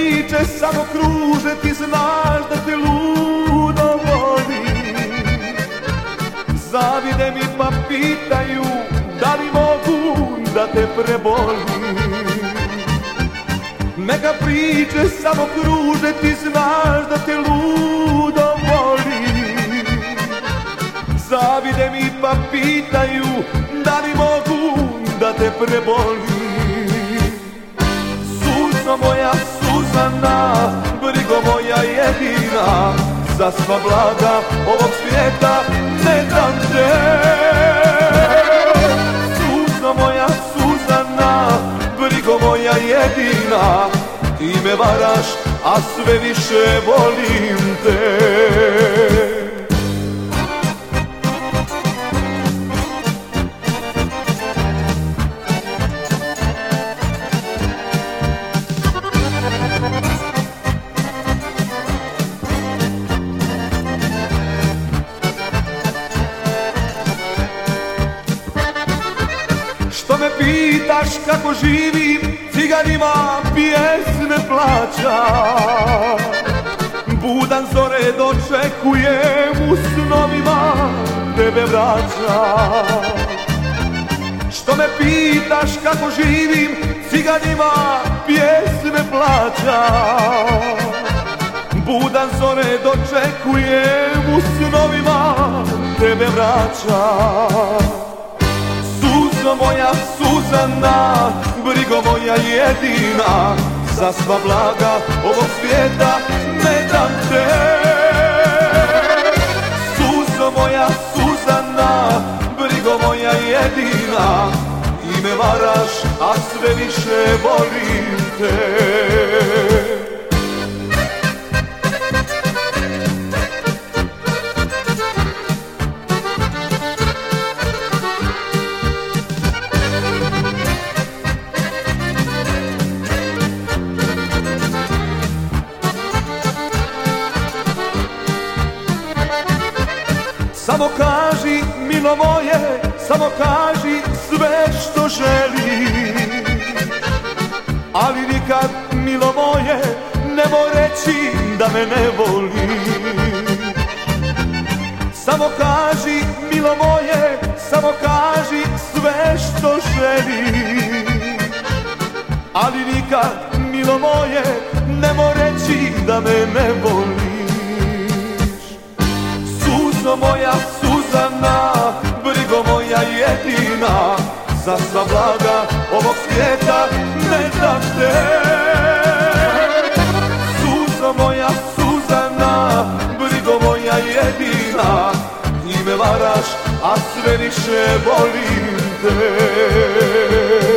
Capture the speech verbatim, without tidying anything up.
priče samo kruže, ti znaš da te ludo volim. Zavide mi pa pitaju da li mogu da te prebolim. Neka priče samo kruže, ti znaš da te ludo volim. Zavide mi pa pitaju da li mogu da te prebolim. Suzo moja Suzana, brigo moja jedina, za sva blaga ovog svijeta ne dam te. Suzo moja Suzana, brigo moja jedina, ti me varaš, a sve više volim te. Što me pitaš kako živim, ciganima pjesme plaća. Budan zore dočekujem, u snovima tebe vraća. Što me pitaš kako živim, ciganima pjesme plaća. Budan zore dočekujem, u snovima tebe vraća. Suzo moja Suzana, brigo moja jedina, za sva blaga ovog svijeta ne dam te. Suzo moja Suzana, brigo moja jedina, ti me varaš, a sve više volim te. Samo kaži, milo moje, samo kaži sve što želiš. Ali nikad, milo moje, nemoj reći da me ne voliš. Samo kaži, milo moje, samo kaži sve što želiš. Ali nikad, milo moje, nemoj reći da me ne voliš. Suzo moja Suzana, brigo moja jedina, za sva blaga ovog svijeta ne dam te. Suzo moja Suzana, brigo moja jedina, ti me varaš, a sve više volim te.